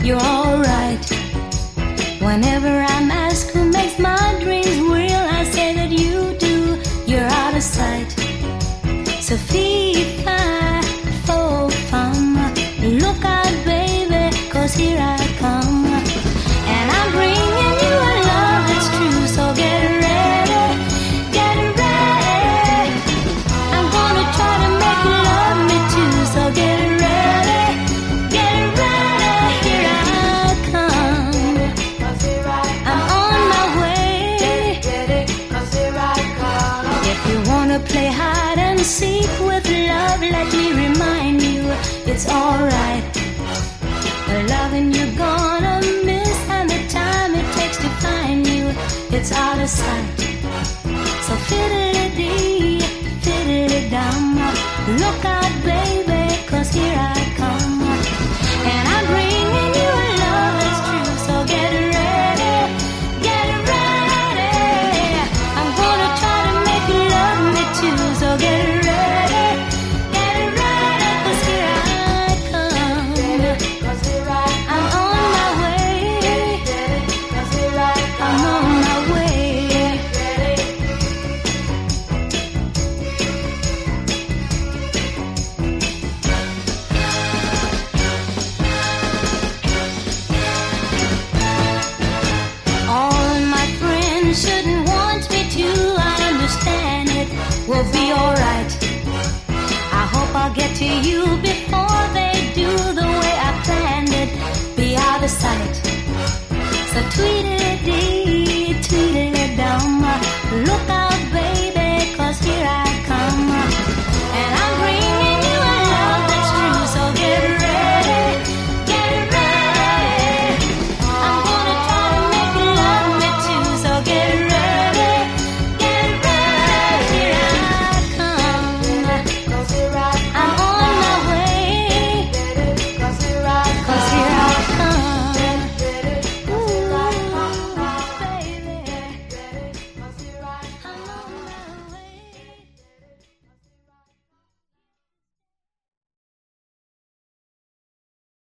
you're alright. Whenever I'm asked who makes my dreams real, I say that you do, you're out of sight. So fee, fi, fo, fum, look out baby, 'cause here I come. And I'm bringing you a love that's true, so get ready, get ready. I'm gonna try to make you love me too, so get ready, here I come. I'm on my way. If you wanna play hide and seek with love, let me remind you, it's alright. The loving you're gonna miss and the time it takes to find you, it's out of sight. So fiddle